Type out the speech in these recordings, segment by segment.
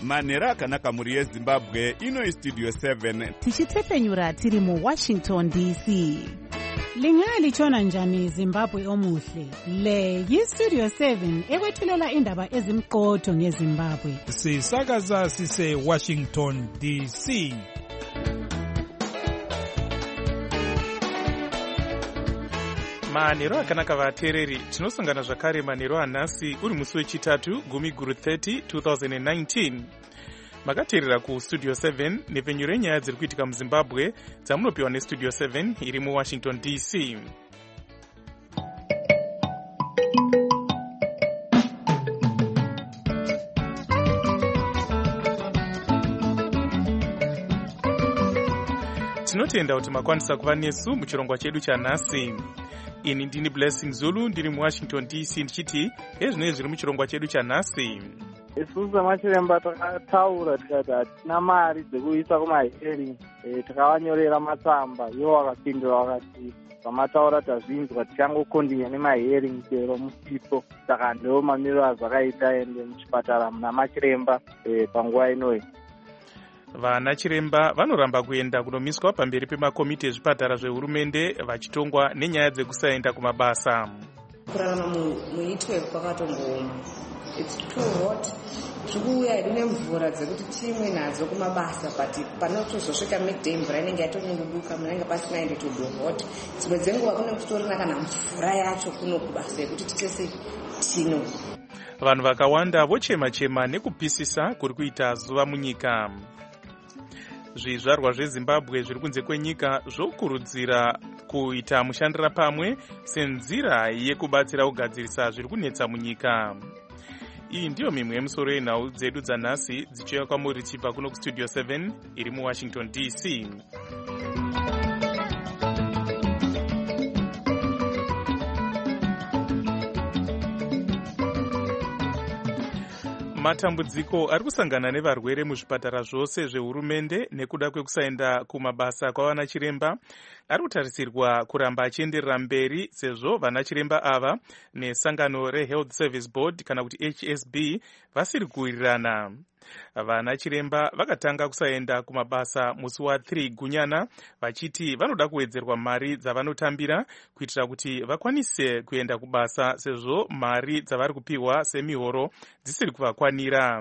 manhero akanaka mhuri yezimbabwe. Ino istudio 7 tichitsepenyura tiri muWashington DC. Lingalitshona njani Zimbabwe omuhle? Le yistudio 7 ekwethulela indaba ezimqotho ngeZimbabwe. Sisakaza sise Washington DC. manhero akanaka vateereri, tinosangana zvakare manhero anhasi uri musi wechitatu gumi guru 30 2019. makateerera kustudio 7 nepfenyuro yenyaya dziri kuitika muzimbabwe dzamunopiwa nestudio 7 iri muwashington DC. tinotenda kuti makwanisa kuva nesu muchirongwa chedu chanhasi. ini ndini Blessing Zulu ndiri muwashington DC ndichiti ezvinoi zviri muchirongwa chedu chanhasi. isusu samachiremba takataura tikati hatina mari dzekuisa kumahearing, takavanyorera matsamba ivo vakapindura vakati vamataura tazvinzwa tichangokondinya nemahearing chero musipo. Saka ndo mamiriro azvakaita ende muchipatara muna machiremba panguva inoi. vana chiremba vanoramba kuenda kunomiswa pamberi pemakomiti ezvipatara zvehurumende vachitongwa nenyaya dzekusaenda kumabasa. kurarama muitwe kwakatombooma. It's too hot. Zvikuuya rine mvura dzekuti timwe nadzo kumabasa, but panotozosvika midday mvura inenge yatonyunguduka, munenge pasinaende to do hot. Dzimwe dzenguva kune kutorina kana mvura yacho kuno kubasa yekuti titese tino. vanhu vakawanda vochema-chema nekupisisa kuri kuita zuva munyika. zvizvarwa zvezimbabwe zviri kunze kwenyika zvokurudzira kuita mushandira pamwe senzira yekubatsira kugadzirisa zviri kunetsa munyika. iyi ndiyo mimwe yemusoro yenhau dzedu dzanhasi dzichiuya kwamuri tichibva kuno kustudio 7 iri muwashington DC. matambudziko ari kusangana nevarwere muzvipatara zvose zvehurumende nekuda kwekusaenda kumabasa kwavana chiremba ari kutarisirwa kuramba achienderera mberi, sezvo vana chiremba ava nesangano reHealth Service Board kana kuti HSB vasiri kuwirirana. vana chiremba vakatanga kusaenda kumabasa musi wa3 gunyana vachiti vanoda kuwedzerwa mari dzavanotambira kuitira kuti vakwanise kuenda kubasa, sezvo mari dzavari kupiwa semihoro dzisiri kuvakwanira.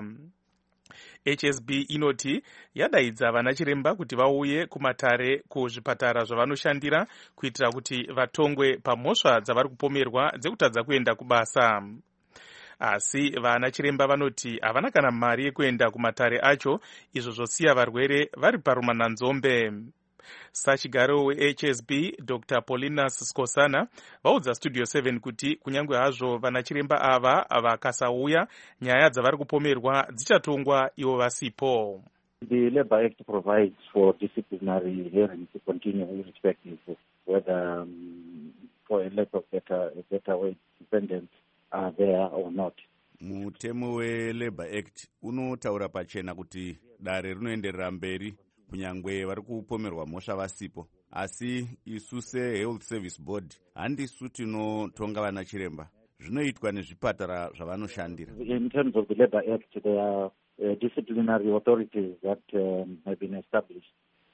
HSB inoti yadaidza vana chiremba kuti vauye kumatare kuzvipatara zvavanoshandira kuitira kuti vatongwe pamhosva dzavari kupomerwa dzekutadza kuenda kubasa. asi vana chiremba vanoti havana kana mari yekuenda kumatare acho, izvo zvosiya varwere vari parumananzombe. sachigaro weHSB Dr. Paulinus Skosana vaudza studio 7 kuti kunyange hazvo vana chiremba ava vakasauya, nyaya dzavari kupomerwa dzichatongwa ivo vasipo. The Labour Act provides for disciplinary hearings to continue irrespective of whether for a lack of better way defendants are there or not. mutemo weLabour Act unotaura pachena kuti dare rinoenderera mberi kunyangwe vari kupomerwa mhosva vasipo. asi isu seHealth Service Board handisu tinotonga vana chiremba, zvinoitwa nezvipatara zvavanoshandira. In terms of the Labour Act, there are disciplinary authorities that have been established,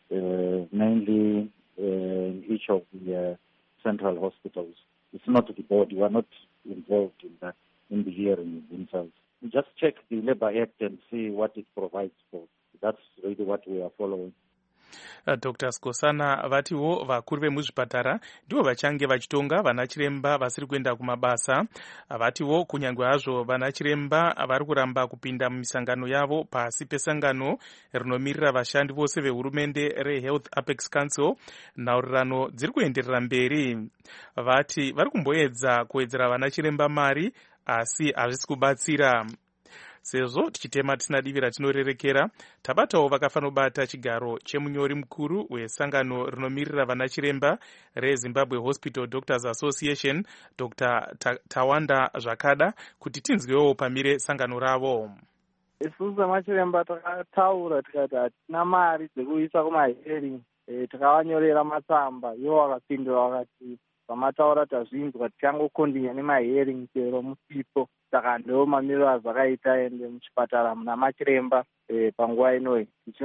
mainly in each of the central hospitals. It's not the board. We are not involved in that, in the hearings themselves. Just check the Labour Act and see what it provides for. That's really what we are following. Dr. Skosana vatiwo vakuru vemuzvipatara ndivo vachange vachitonga vana chiremba vasiri kuenda kumabasa. Vatiwo kunyange hazvo vana chiremba vari kuramba kupinda mumisangano yavo pasi pesangano rinomirira vashandi vose vehurumende reHealth Apex Council, nhaurirano dziri kuenderera mberi. Vati vari kumboedza kuwedzera vana chiremba mari, asi hazvisi kubatsira. sezvo tichitema tisina divi ratinorerekera, tabatawo vakafanobata chigaro chemunyori mukuru wesangano rinomirira vana chiremba reZimbabwe Hospital Doctors Association, Dr. Tawanda Zvakada, kuti tinzwewo pamire sangano ravo. isusu samachiremba takataura tikati hatina mari dzekuisa kumahearing, takavanyorera matsamba ivo vakapindura vakati pamataura tazvinzwa tichangokondinya nemahearing chero musipo. Saka ndo mamiriro azvakaita ende muchipatara muna machiremba panguva inoyi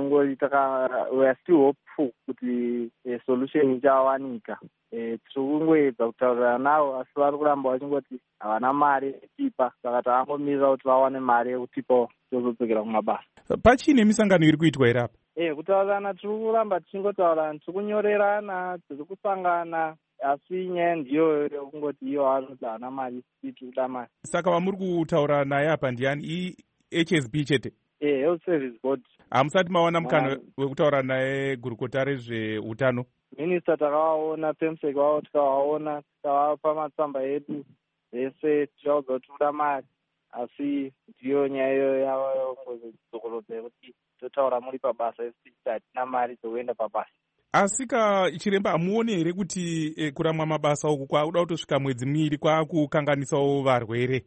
we are still hopeful kuti solution ichawanika. Tiri kungoedza kutaurira navo asi vari kuramba vachingoti havana mari yekutipa, saka tavangomirira kuti vawane mari yekutipawo tozodzokera kumabasa. Pachine misangano iri kuitwa here apa? Kutaurirana tiri kuramba tichingotaurirana, tiri kunyorerana, tiri kusangana, asi nyaya ndiyo kungoti iyo anoti havana mari tiri kuda mari. Saka vamuri kutaura naye apa ndiani? HSB chete? Health Service Board. Hamusati mawana mukana wekutaura naye gurukota rezveutano? Minista takavaona, PEMSEC wavo tikavaona, tikavapa matsamba edu vese tichaudza kuti toda mari, asi ndiyo nyaya iyo yavangozokorodzera kuti totaura muri pabasa esi hatina mari dzokuenda pabasa. Asi chiremba hamuoni here kuti kuramwa mabasa uku kwakuda kutosvika mwedzi miviri kwakukanganisawo varwere?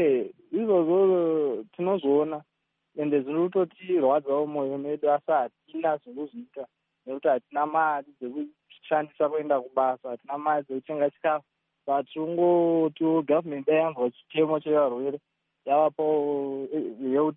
Izvozvo tinozviona ende zviri kutotirwadzawo mwoyo medu, asi hatina zvekuzviita nekuti hatina mari dzekushandisa kuenda kubasa, hatina mari dzekutenga chikafu. Patingotiwo gavhumende yanzwa chitemo chevarwere yavapawo health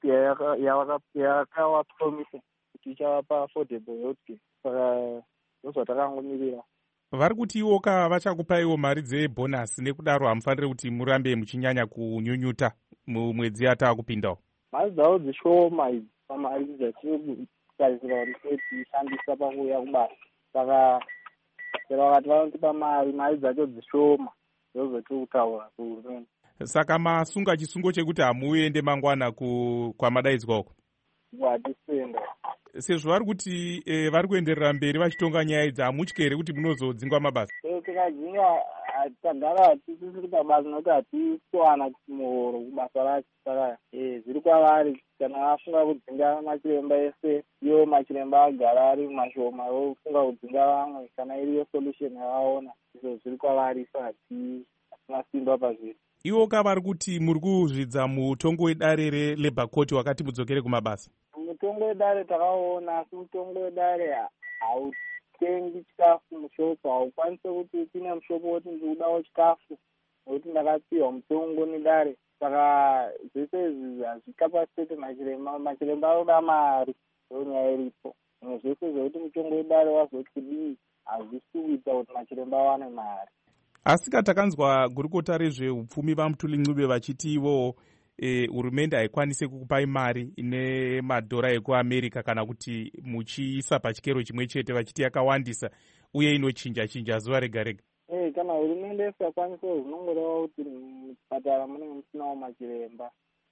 yakavapromisa kuti ichavapa affordable health care. Saka ndozvatakangomirira. Vari kuti iwoka vachakupaiwo mari dzebhonasi, nekudaro hamufaniri kuti murambe muchinyanya kunyunyuta mumwedzi yatakupindawo? Mari dzavo dzishoma idzi pamari dzatiri kutarisira kuti tishandisa pakuuya kubasa. Saka chero vakati vanotipa mari dzacho dzishoma, ndozvatiri kutaura kuhurumende. Saka masunga chisungo chekuti hamuende mangwana kwamadaidzwa uko? Hatisenda. Sezvo vari kuti vari kuenderera mberi vachitonga nyaya idzi, hamutyi here kuti munozodzingwa mabasa? Tikadzinga tagara hatisisiri pabasa nokuti hatitowana muhoro kubasa racho. Saka zviri kwavari, kana vafunga kudzinga machiremba ese, iwo machiremba agara ari mashoma, vofunga kudzinga vamwe kana iriyo solution yavaona. Izvo zviri kwavari, so hatina simba pazviri. Iwoka vari kuti muri kuzvidza mutongo wedare reLabour Court wakati mudzokere kumabasa? Mutongo wedare takaona, asi mutongo wedare hautengi chikafu mushopo, haukwanise kuti upine mushopo woti ndikudawo chikafu nokuti ndakapiwa mutongo nedare. Saka zvese izvi hazvikapasiteti machiremba anoda mari, ndonyaya iripo. Zvese zvekuti mutongo wedare wazoti kudii hazvisi kuita kuti machiremba awane mari. Asi takanzwa gurukota rezveupfumi vaMutuli Ncube vachiti ivo hurumende haikwanise kukupai mari ine madhora ekuAmerica kana kuti muchiisa pachikero chimwe chete, vachiti yakawandisa uye inochinja zuva rega rega. Kana hurumende isingakwanise zvinongoreva kuti muchipatara munenge musinawo machiremba.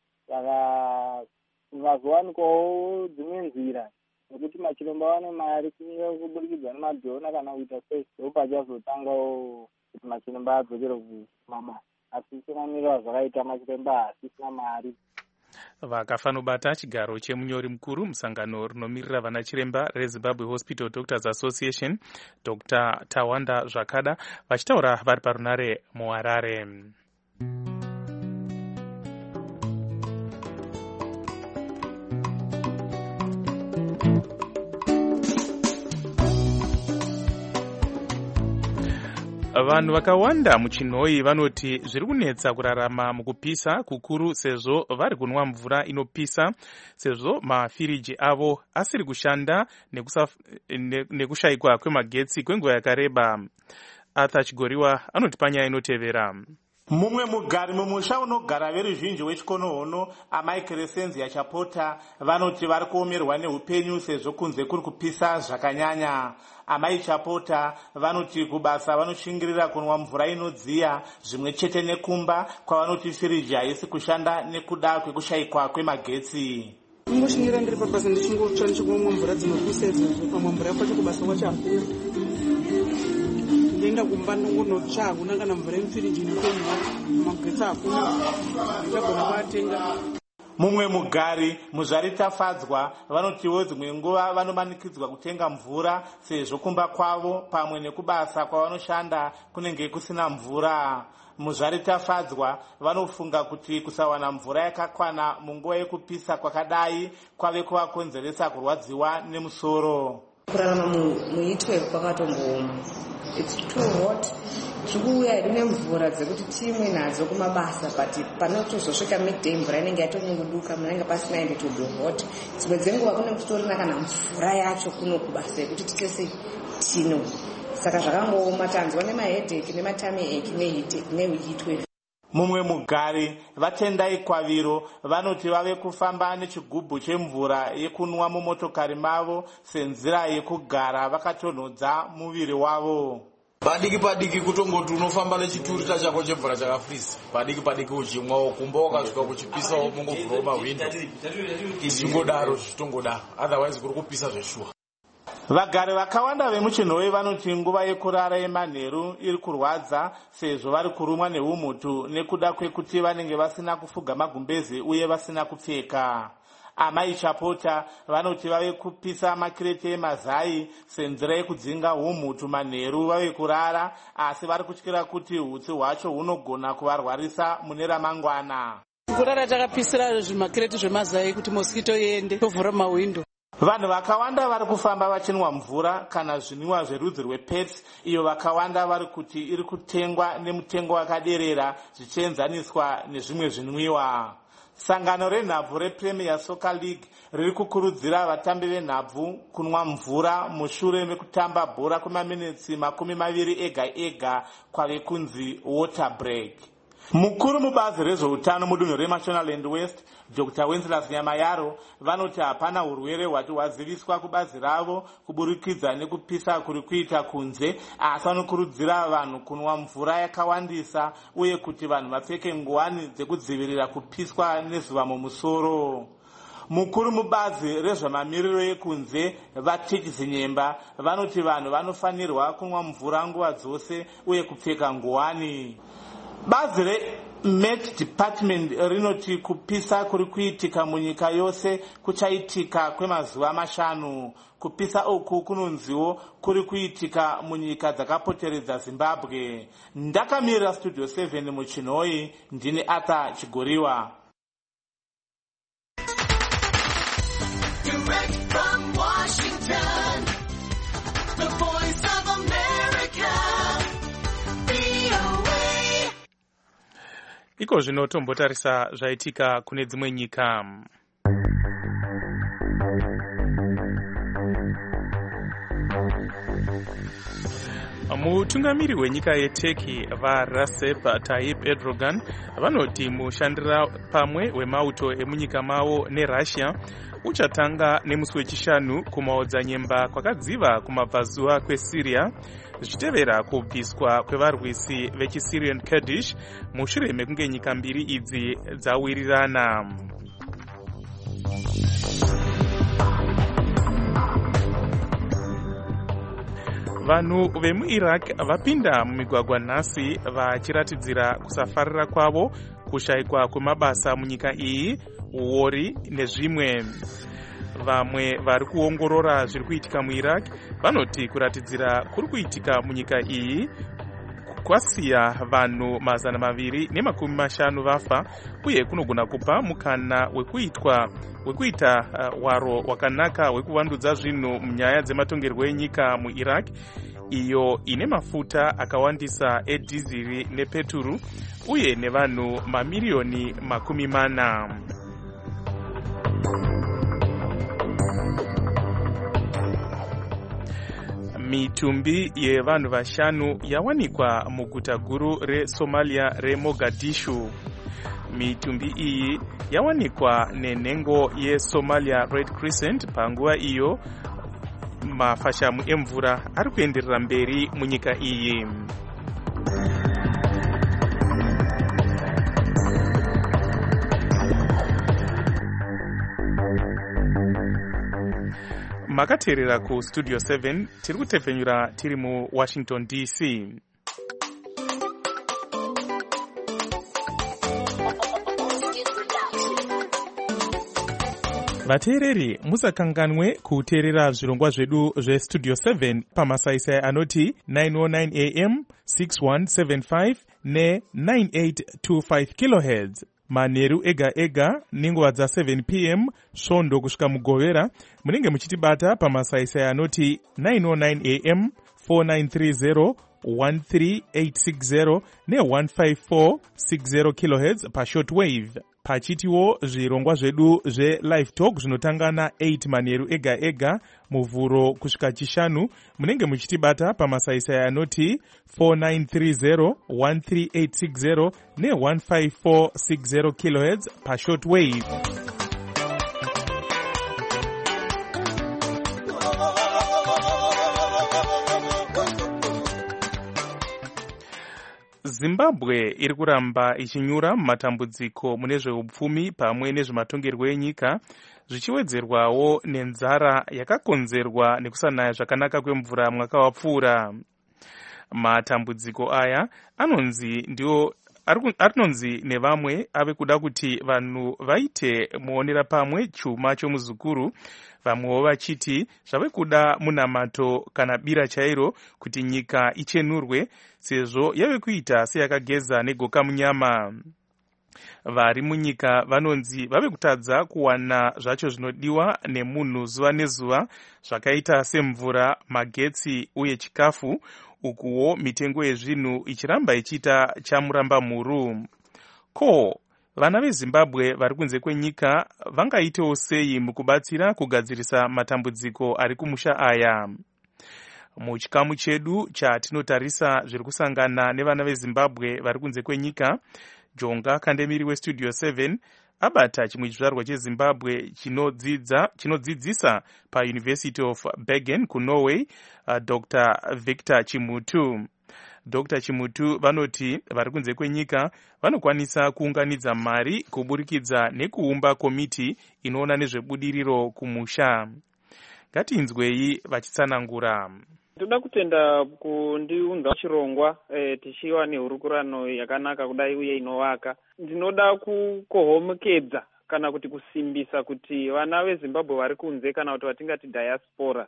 Saka kungazowanikwawo dzimwe nzira nekuti machiremba wane mari, kunge kuburikidza nemadhona kana kuita sei, ndopachazotangawo kuti machiremba adzokere kumabasa. Asi tinomirira zvakaita machiremba hasisina mari. Vakafanobata chigaro chemunyori mukuru musangano rinomirira vana chiremba reZimbabwe Hospital Doctors Association, Dr. Tawanda Zvakada, vachitaura vari parunare muHarare. Vanhu vakawanda muchinhoi vanoti zviri kunetsa kurarama mukupisa kukuru sezvo vari kunwa mvura inopisa, sezvo mafiriji avo asiri kushanda nekushayikwa kwemagetsi kwenguva yakareba. Arthur Chigoriwa anoti panyaya inotevera. Mumwe mugari mumusha unogara veruzhinji wechikonohono amai Crescencia Chapota vanoti vari kuomerwa neupenyu sezvo kunze kuri kupisa zvakanyanya. Amai Chapota vanoti kubasa vanoshingirira kunwa mvura inodziya zvimwe chete nekumba kwavanoti firiji haisi kushanda nekuda kwekushayikwa kwemagetsi. Ngoshingira ndiri pabasa ndichingotsva ndichingomwa mvura dzinopisa idzodzo, pamwe mvura yakwacho kubasa kwacho hakuna. Ndenda kumba ndongonotsva hakuna kana mvura yemufiriji inotonwa, magetsi hakuna, ndagona kuatenga. Mumwe mugari muzvaritafadzwa vanotiwo dzimwe nguva vanomanikidzwa kutenga mvura sezvo kumba kwavo pamwe nekubasa kwavanoshanda kunenge kusina mvura. Muzvaritafadzwa vanofunga kuti kusawana mvura yakakwana munguva yekupisa kwakadai kwave kuvakonzeresa kurwadziwa nemusoro. kurarama mu12 kwakatombooma. It's too hot. Zvikuuya hedu nemvura dzekuti timwe nadzo kumabasa, but panotozosvika midday mvura inenge yatonyenguduka, munenge pasina ende to be hot. Dzimwe dzenguva kune kutorina kana mvura yacho kuno kubasa yekuti tisese tino. Saka zvakangooma, tanzwa nemaheadache nematummy ache ne-heatwave. Mumwe mugari vatendai kwaviro vanoti vave kufamba nechigubhu chemvura yekunwa mumotokari mavo senzira yekugara vakatonhodza muviri wavo. Padiki kutongoti unofamba nechiturita chako chemvura chakafrisa. Padiki uchimwa kumba wakasvika kuchipisa mungovhura mahwindo. Izvingodaro zvitongoda, otherwise kuri kupisa zveshuwa. Vagari vakawanda vemuchinhoi vanoti nguva yekurara yemanheru iri kurwadza sezvo vari kurumwa neumhutu nekuda kwekuti vanenge vasina kufuga magumbezi uye vasina kupfeka. Amai Chapota vanoti vave kupisa makireti emazai senzira yekudzinga umhutu manheru vave kurara, asi vari kutyira kuti hutsi hwacho hunogona kuvarwarisa mune ramangwana. Kurara takapisira zvimakireti zvemazai kuti mosquito iende, tovhura mahwindo. Vanhu vakawanda vari kufamba vachinwa mvura kana zvinwiwa zverudzi rwepets, iyo vakawanda vari kuti iri kutengwa nemutengo wakaderera zvichienzaniswa nezvimwe zvinwiwa. Sangano renhabvu rePremier Soccer League riri kukurudzira vatambi venhabvu kunwa mvura mushure mekutamba bhora kwemaminitsi 20 ega ega kwave kunzi water break. Mukuru mubazi rezveutano mudunhu reMashonaland West, Dr. Wenceslas Nyamayaro, vanoti hapana urwere hwati hwaziviswa kubazi ravo kuburikidza nekupisa kuri kuita kunze, asi vanokurudzira vanhu kunwa mvura yakawandisa uye kuti vanhu vapfeke nguwani dzekudzivirira kupiswa nezuva mumusoro. Mukuru mubazi rezvamamiriro ekunze vaTekisi Nyemba vanoti vanhu vanofanirwa kunwa mvura nguva dzose uye kupfeka nguwani. Bazi reMet Department rinoti kupisa kuri kuitika munyika yose kuchaitika kwemazuva 5. Kupisa uku kunonziwo kuri kuitika munyika dzakapoteredza Zimbabwe. Ndakamirira Studio 7 muchinhoi, ndini Arthur Chigoriwa. Direct from Washington, the voice of America, VOA. Iko zvino tombotarisa zvaitika kune dzimwe nyika. Mutungamiri wenyika yeTurkey vaRecep Tayyip Erdogan vanoti mushandira pamwe wemauto emunyika mavo neRussia uchatanga nemusi wechishanu kumaodzanyemba kwakadziva kumabvazuva kweSyria zvichitevera kubviswa kwevarwisi vechiSyrian Kurdish mushure mekunge nyika mbiri idzi dzawirirana. Vanhu vemuIraq vapinda mumigwagwa nhasi vachiratidzira kusafarira kwavo kushayikwa kwemabasa munyika iyi, uori nezvimwe. Vamwe vari kuongorora zviri kuitika muIraq vanoti kuratidzira kuri kuitika munyika iyi kwasiya vanhu 250 vafa uye kunogona kupa mukana wekuita waro wakanaka wekuvandudza zvinhu munyaya dzematongerwo enyika muIraq iyo ine mafuta akawandisa edhiziri nepeturu uye nevanhu mamiliyoni 40. Mitumbi yevanhu 5 yawanikwa muguta guru reSomalia reMogadishu. Mitumbi iyi yawanikwa nenhengo yeSomalia Red Crescent panguva iyo mafashamu emvura ari kuenderera mberi munyika iyi. Makateerera ku Studio 7 tiri kutepfenyura tiri mu Washington DC. Vateereri musakanganwe kuteerera zvirongwa zvedu zveStudio 7 pamasaisai anoti 909 AM 6175 ne 9825 kHz. manheru ega ega nenguva dza7 pm svondo kusvika mugovera. Munenge muchitibata pamasaisai anoti 909 am 4930 13860 ne15460 kHz pashortwave. Pachitiwo zvirongwa zvedu zvelive talk zvinotanga na8 manheru ega ega muvhuro kusvika chishanu. Munenge muchitibata pamasaisai anoti 4930 13860 ne15460 kHz pashortwave. Zimbabwe iri kuramba ichinyura mumatambudziko mune zveupfumi pamwe nezvematongerwo enyika, zvichiwedzerwawo nenzara yakakonzerwa nekusanaya zvakanaka kwemvura mwaka wapfuura. Matambudziko aya anonzi nevamwe ave kuda kuti vanhu vaite muonera pamwe chuma chomuzukuru, vamwewo vachiti zvave kuda munamato kana bira chairo kuti nyika ichenurwe sezvo yave kuita seyakageza negoka munyama. Vari munyika vanonzi vave kutadza kuwana zvacho zvinodiwa nemunhu zuva nezuva zvakaita semvura, magetsi uye chikafu, ukuwo mitengo yezvinhu ichiramba ichiita chamuramba mhuru. Ko, vana veZimbabwe vari kunze kwenyika vangaitewo sei mukubatsira kugadzirisa matambudziko ari kumusha aya? Muchikamu chedu chatinotarisa zviri kusangana nevana veZimbabwe vari kunze kwenyika, Jonga Kandemiri weStudio 7 abata chimwe chizvarwa cheZimbabwe chinodzidzisa paUniversity of Bergen kuNorway, Dr. Victor Chimutu. Dr. Chimutu vanoti vari kunze kwenyika vanokwanisa kuunganidza mari kuburikidza nekuumba komiti inoona nezvebudiriro kumusha. Ngatinzwei vachitsanangura. Toda kutenda kundiunza chirongwa tichiwa nehurukurano yakanaka kudai uye inovaka. Ndinoda kukohomekedza kana kuti kusimbisa kuti vana veZimbabwe vari kunze kana kuti vatingati diaspora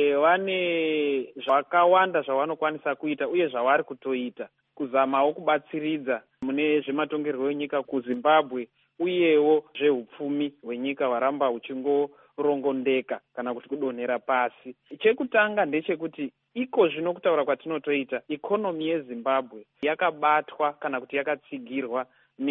vane zvakawanda zvavanokwanisa kuita uye zvavari kutoita kuzamawo kubatsiridza mune zvematongerwo enyika kuZimbabwe uyewo zveupfumi hwenyika hwaramba huchingorongondeka kana kuti kudonhera pasi. Chekutanga ndechekuti iko zvino kutaura kwatinotoita ikonomi yeZimbabwe yakabatwa kana kuti yakatsigirwa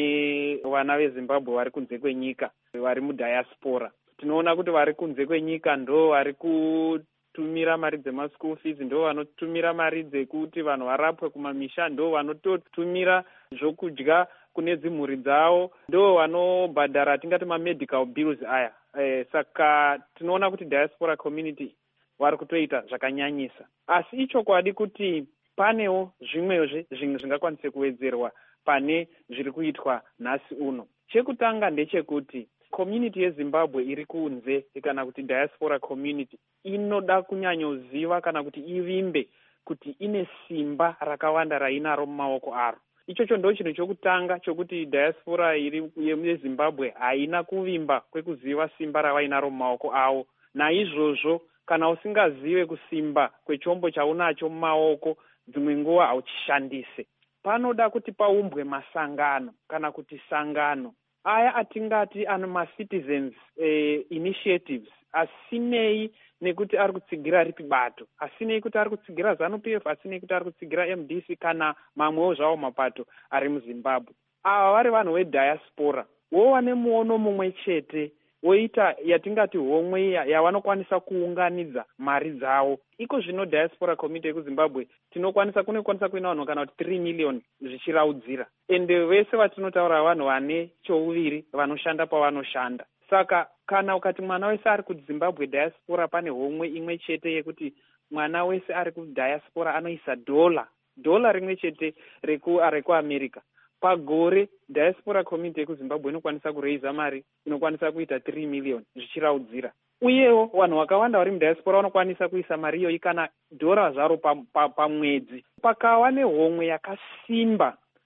nevana veZimbabwe vari kunze kwenyika vari mudiaspora. Tinoona kuti vari kunze kwenyika ndo vari kutumira mari dzemaschool fees, ndo vanotumira mari dzekuti vanhu varapwe kumamisha, ndo vanototumira zvokudya kune dzimhuri dzavo, ndo vanobhadhara tingati mamedical bills aya. Saka tinoona kuti diaspora community vari kutoita zvakanyanyisa. Asi ichokwadi kuti panewo zvimwezve zvingakwanise kuwedzerwa pane zviri kuitwa nhasi uno. Chekutanga ndechekuti community yeZimbabwe iri kunze kana kuti diaspora community inoda kunyanyoziva kana kuti ivimbe kuti ine simba rakawanda rainaro mumaoko aro. Ichocho ndo chinhu chokutanga chokuti diaspora yeZimbabwe haina kuvimba kwekuziva simba ravainaro mumaoko avo. Naizvozvo kana usingazive kusimba kwechombo chaunacho mumaoko dzimwe nguva hauchishandise. Panoda kuti paumbwe masangano kana kuti sangano aya atingati ano ma-citizens initiatives, asinei nekuti ari kutsigira ripi bato, asinei kuti ari kutsigira ZANU-PF, asinei kuti ari kutsigira MDC kana mamwewo zvawo mapato ari muZimbabwe. Ava vari vanhu vediaspora, wova nemuono mumwe chete, woita yatingati homwe yavanokwanisa kuunganidza mari dzavo. Iko zvino diaspora community yekuZimbabwe kunokwanisa kuina vanhu kana kuti 3 million zvichiraudzira. Ende vese vatinotaura vanhu vane chouviri vanoshanda pavanoshanda. Saka kana ukati mwana wese ari kuZimbabwe diaspora pane homwe imwe chete yekuti mwana wese ari kudiaspora anoisa dola rimwe chete rekuAmerica. Pagore diaspora community yekuZimbabwe inokwanisa kureiza mari inokwanisa kuita 3 million zvichiraudzira. Uyewo vanhu vakawanda vari mudiaspora vanokwanisa kuisa mari iyoyi kana $, zvaro pamwedzi. Pakava nehomwe yakasimba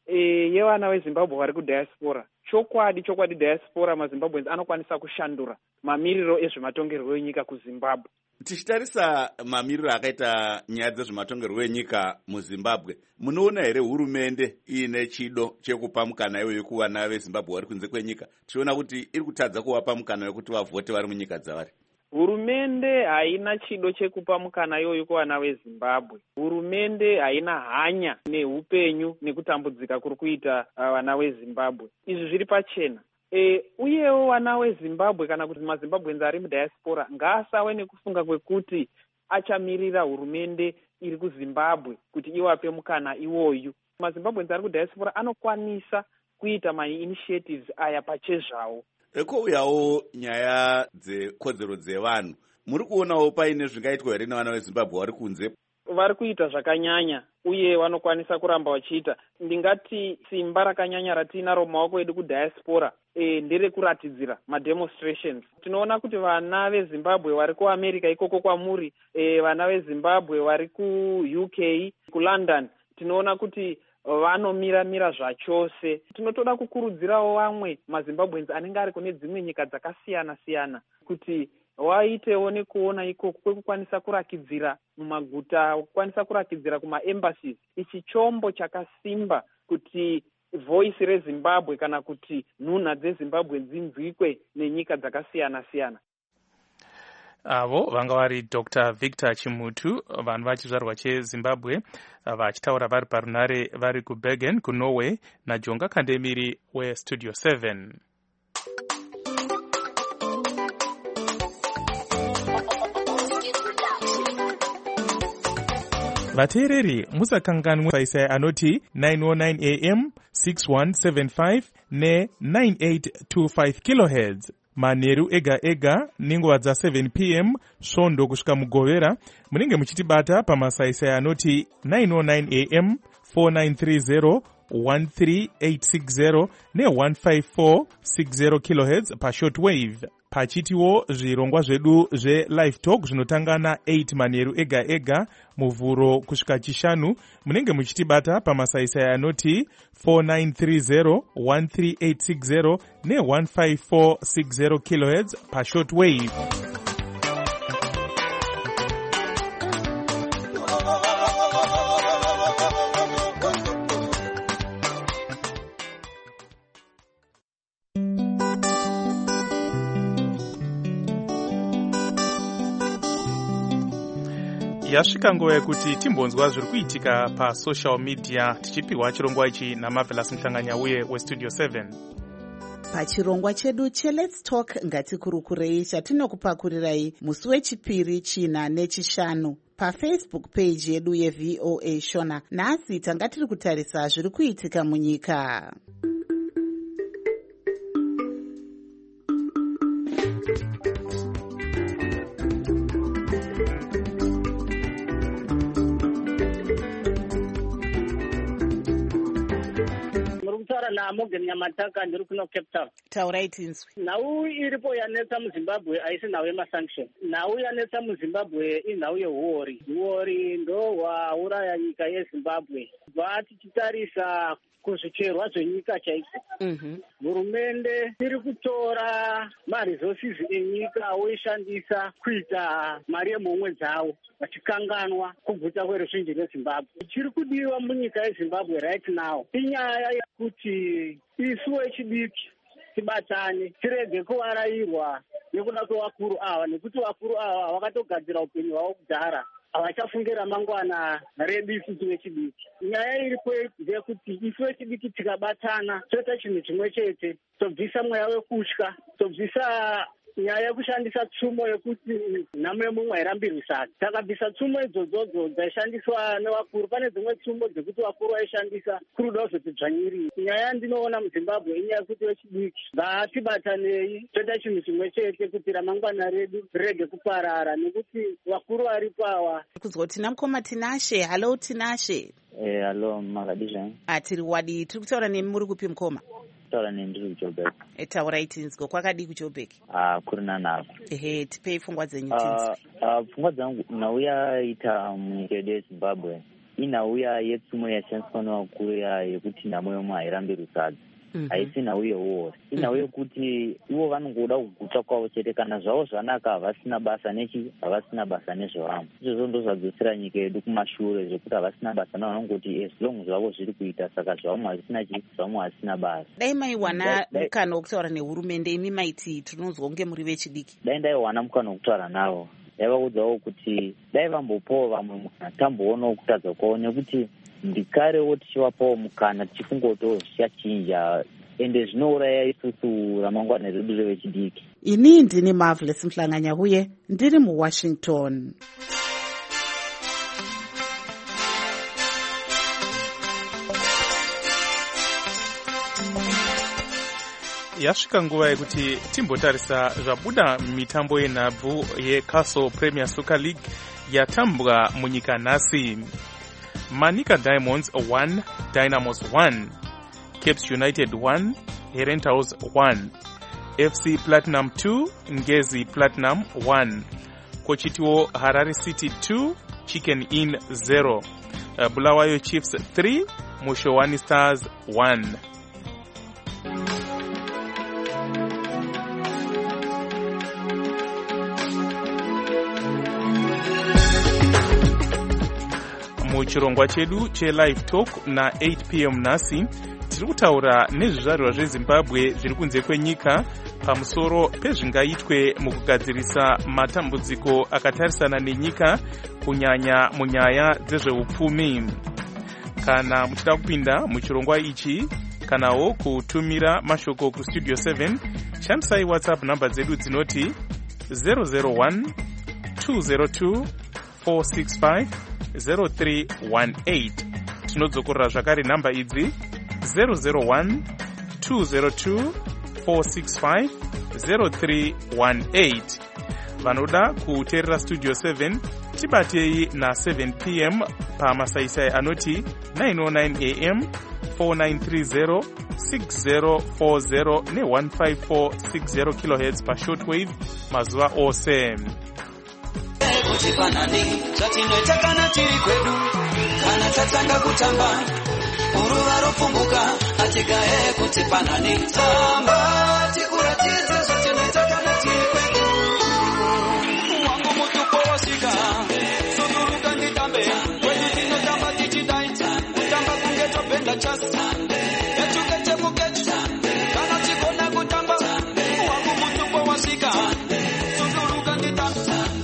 yevana vezimbabwe vari kudiaspora. Chokwadi diaspora mazimbabweans anokwanisa kushandura mamiriro ezvematongerwo enyika kuzimbabwe. Tichitarisa mamiriro akaita nyaya dzezvematongerwo enyika muzimbabwe, munoona here hurumende iine chido chekupa mukana iwoyo kuvana vezimbabwe vari kunze kwenyika? Tichiona kuti iri kutadza kuvapa mukana wekuti vavhote vari munyika dzavari. Hurumende haina chido chekupa mukana iyoyo kuvana vezimbabwe. Hurumende haina hanya neupenyu nekutambudzika kuri kuita vana vezimbabwe. Izvi zviri pachena. Uyewo vana vezimbabwe kana kuti mazimbabwenzi ari mudiaspora ngaasave nekufunga kwekuti achamirira hurumende iri kuzimbabwe kuti iwape mukana iwoyu. Mazimbabwenzi ari kudiaspora anokwanisa kuita mainitiatives aya pachezvawo. Ekouyawo nyaya dzekodzero dzevanhu, muri kuonawo paine zvingaitwa here nevana vezimbabwe vari kunze? Vari kuita zvakanyanya uye vanokwanisa kuramba vachiita. Ndingati simba rakanyanya ratinaro mumaoko edu kudiaspora nderekuratidzira mademonstrations. Tinoona kuti vana vezimbabwe vari kuamerica ikoko kwamuri, vana vezimbabwe vari kuUK, kuLondon, tinoona kuti vanomira zvachose. Tinotoda kukurudzirawo vamwe mazimbabwenzi anenge ari kune dzimwe nyika dzakasiyana-siyana kuti waitewo nekuona ikoko kwekukwanisa kurakidzira mumaguta, kukwanisa kurakidzira kumaembassies. Ichi chombo chakasimba kuti voice rezimbabwe kana kuti nhunha dzezimbabwe dzinzwikwe nenyika dzakasiyana-siyana. Avo vanga vari Dr. Victor Chimutu, vanhu vachizvarwa cheZimbabwe, vachitaura vari parunare vari kuBergen kuNorway, naJonga Kandemiri weStudio 7. Vateereri musakanganwe saisai anoti 909 AM 6175 ne9825 kHz manheru ega nenguva dza7 PM svondo kusvika mugovera. Munenge muchitibata pamasaisai anoti 909 AM 4930 13860 ne15460 kHz pashortwave. Pachitiwo zvirongwa zvedu zveLive Talk zvinotanga na8 manheru ega muvhuro kusvika chishanu. Munenge muchitibata pamasaisai anoti 4930 13860 ne15460 kHz pashortwave. Yasvika nguva yekuti timbonzwa zviri kuitika pasocial media, tichipihwa chirongwa ichi naMarvelous Muhlanganya uye weStudio 7. Pachirongwa chedu cheLet's Talk ngatikurukurei chatinokupakurirai musi wechipiri, china nechishanu paFacebook page yedu yeVOA Shona. Nhasi tanga tiri kutarisa zviri kuitika munyika. Morgan Yamataka ndiri kuno Cape Town. Taurai tinzwi. Nhau iripo yanetsa muZimbabwe haisi nhau yemasanction. Nhau yanetsa muZimbabwe inhau yehuori. Huori ndo hwauraya nyika yeZimbabwe. Kubva tichitarisa kuzvicherwa zvenyika chaiko. Hurumende iri kutora maresources enyika woishandisa kuita mari yemhomwe dzawo, vachikanganwa kuguta kweruzhinji rweZimbabwe. Chiri kudiwa munyika yeZimbabwe right now inyaya yekuti isu vechidiki tibatane, tirege kuvarairwa nekuda kwevakuru ava, nekuti vakuru ava vakatogadzira upenyu hwavo kudhara, havachafungira mangwana redu isusu vechidiki. Nyaya iripo ndeyekuti isu vechidiki tikabatana toita chinhu chimwe chete, tobvisa mweya wekutya, tobvisa nyaya yekushandisa tsumo yekuti nhamo yemumwe hairambirwisana. Takabvisa tsumo idzodzo dzaishandiswa nevakuru. Pane dzimwe tsumo dzekuti vakuru vaishandisa kuruda kuzotidzvanyirira. Nyaya yandinoona muZimbabwe inyaya yekuti vechidiki ngatibatanei toita chinhu chimwe chete kuti ramangwana redu rirege kuparara, nekuti vakuru varipo ava. Kuzwa tina mukoma Tinashe. Halo Tinashe. Halo Makadizha. Tiri wadi, tiri kutaura nemi, muri kupi mukoma? Taura nendiri kuJoburg. Taurai tinzwi, kwakadi kuJoburg? Kuri nanhako. Tipei pfungwa dzenyu tinzwi. Pfungwa dzangu nhau yaita munyika yedu yeZimbabwe inhauya yetsumo yashandiswa nevakuru yekuti nhamo yomwe hairambi rusadza. Haisi nhau yeuori. Inhau yekuti ivo vanongoda kuguta kwavo chete, kana zvavo zvanaka havasina basa nechi, havasina basa nezvevamwe. Izvozvo ndo zvadzosera nyika yedu kumashure, zvekuti havasina basa vanongoti as long zvavo zviri kuita, saka zvavamwe hazisina chi, zvavamwe hazisina basa. Dai maiwana mukana wokutaura nehurumende, imi maiti tinonzwa kunge muri vechidiki. Dai ndaiwana mukana wokutaura navo, ndaivaudzawo kuti dai vambopawo vamwe mukana, tamboonawo kutadza kwavo, nekuti ndikarewo tichivapawo mukana tichikungotawo zvichachinja, ende zvinouraya isusu ramangwana redu revechidiki. Ini ndini Marvelous Mhlanganya huye ndiri muWashington. Yasvika nguva yekuti timbotarisa zvabuda mitambo yenhabvu yeCastle Premier Soccer League yatambwa munyika nhasi. Manica Diamonds 1, Dynamos 1, Capes United 1, Herentals 1, FC Platinum 2, Ngezi Platinum 1, Kochitiwo Harare City 2, Chicken Inn 0, Bulawayo Chiefs 3, Mushowani Stars 1. Muchirongwa chedu che-Live Talk na 8 p.m. nhasi tiri kutaura nezvizvarwa zveZimbabwe zviri kunze kwenyika pamusoro pezvingaitwe mukugadzirisa matambudziko akatarisana nenyika, kunyanya munyaya dzezveupfumi. Kana muchida kupinda muchirongwa ichi kanawo kutumira mashoko kustudio 7, shandisai WhatsApp namba dzedu dzinoti 001 202 465 0318. Tinodzokorera zvakare namba idzi 001 202 465 0318. Vanoda kuteerera studio 7 tibatei na 7 p.m. pamasaisai anoti 909 am 4930 6040 ne15460 kHz pashortwave mazuva ose. Kuti panani zvatinoita kana tiri kwedu, kana tatanga kutamba uruva ropfumbuka, atigaye kuti panani tamba tikuratidze zvatinoita kana tiri kwedu. Wangu mutupo wasvika, sunduruka nditambe, kwedu tinotamba tichidai, kutamba kunge topenda chasi, etukechemukechu, kana chikona kutamba, wangu mutupo wasvika, sunduruka nditambe,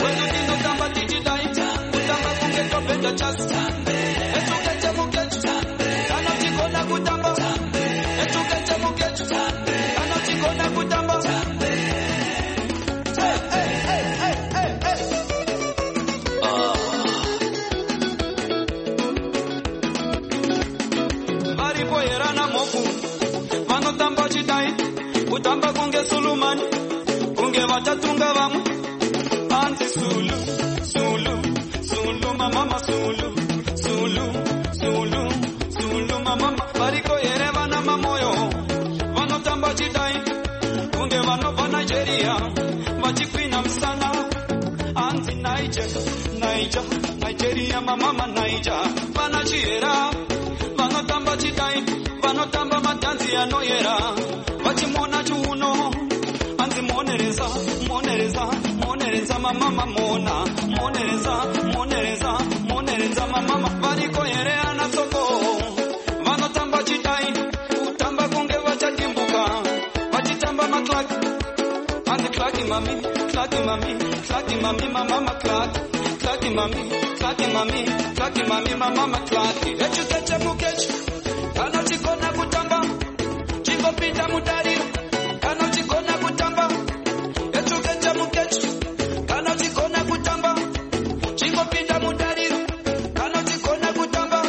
kutamba kunge Sulumani, kunge vatatunga vamwe, anti Sulu, Sulu, Sulu, mama Sulu, Sulu, Sulu, Sulu, mama, variko yere vana mamoyo, vanotamba chidai, kunge vanova Nigeria, vachipina msana, anti Niger, Niger, Nigeria, mama Niger, vana chiera, vanotamba chidai, vanotamba matanzi anoyera, vachimona chuno, anzi monereza, monereza, monereza, mama mona, monereza, monereza, monereza, mama, variko here anasoko, vanotamba chidai, utamba kunge vachatimbuka, vachitamba maklaki, anzi klaki mami, klaki mami, klaki mami, mama klaki, klaki mami, klaki mami, klaki mami, mama klaki, echuteche mukechu, kana chikona kutamba, chingopinda mudariro, kana chikona kutamba, echuteche mukechu, kana chikona kutamba, chingopinda mudariro, kana chikona kutamba.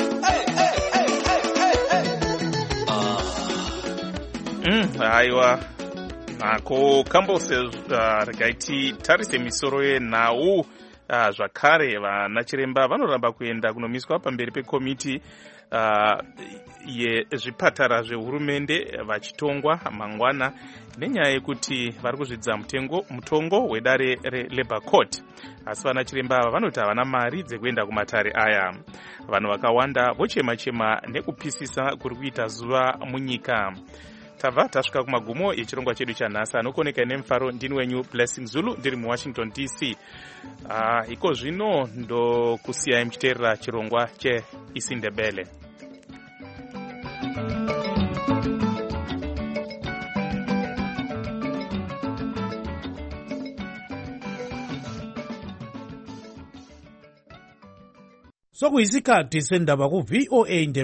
Aiwa nako kambose regaiti tarise misoro yenhau zvakare vanachiremba vanoramba kuenda kunomiswa pamberi pekomiti yezvipatara zvehurumende vachitongwa mangwana nenyaya yekuti vari kuzvidza mutongo wedare relabour court. Asi vana chiremba ava vanoti havana mari dzekuenda kumatare aya. Vanhu vakawanda vochema-chema nekupisisa kuri kuita zuva munyika. Tabva tasvika kumagumo echirongwa chedu chanhasi. Anokoneka nemufaro ndini wenyu Blessing Zulu ndiri muWashington DC. Iko zvino ndokusiyai muchiteerera chirongwa cheIsindebele. Sokuyisikhathi sendaba ku VOA